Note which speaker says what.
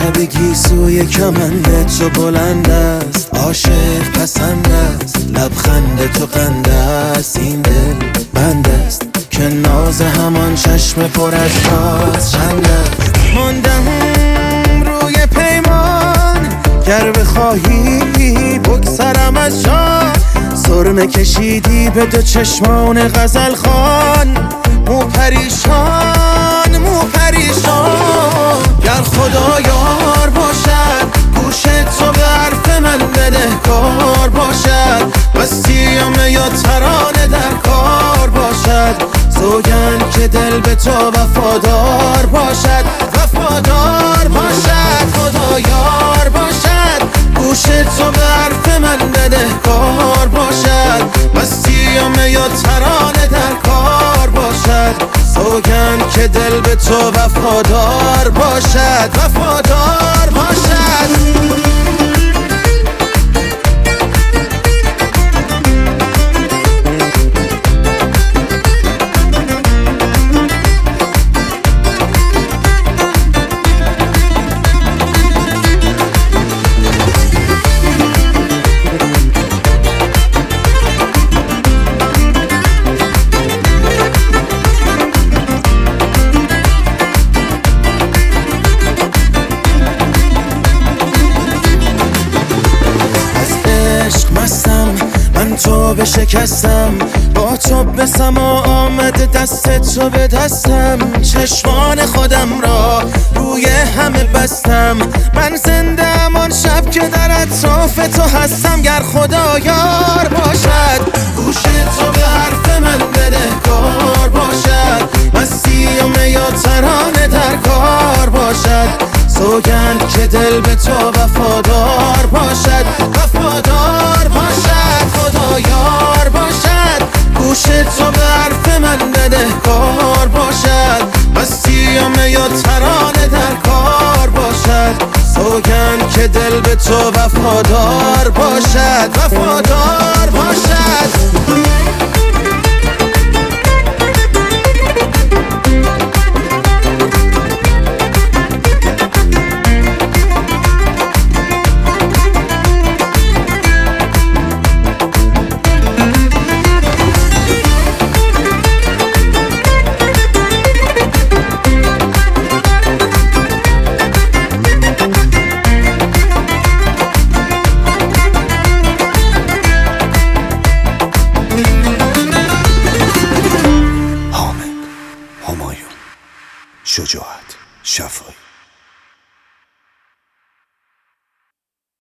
Speaker 1: شب گیسوی کمند تو بلند است، عاشق پسند است، لبخند تو قند است، این دل بند است که ناز همان چشم پر از راز چند است. ماندم روی پیمان، گر بخواهی بگذرم از جان، سرمه کشیدی به دو چشمان غزل خوان، مو پریشان مو پریشان. گر خدا یار باشد گوش تو به حرف من بدهکار باشد، بستیم یا ترانه در کار باشد، سوگند که دل به تو وفادار باشد، وفادار باشد. خدا یار باشد گوش تو به حرف من بدهکار باشد، بستیم یا ترانه در کار باشد، سوگند که دل به تو وفادار باشد، وفادار باشد. من تو بشکستم، با تو به سما آمده دست تو به دستم، چشمان خودم را روی همه بستم، من زنده ام آن شب که در اطراف تو هستم. گر خدا یار باشد گوش تو به حرف من بدهکار باشد، مستی یا ترانه در کار باشد، سوگند که دل به تو وفادار باشد، وفادار باشد. خدا یار باشد گوش تو به حرف من بدهکار باشد، بستیم یا ترانه در کار باشد، سوگند که دل به تو وفادار باشد، وفادار باشد.
Speaker 2: شجاعت شفایی.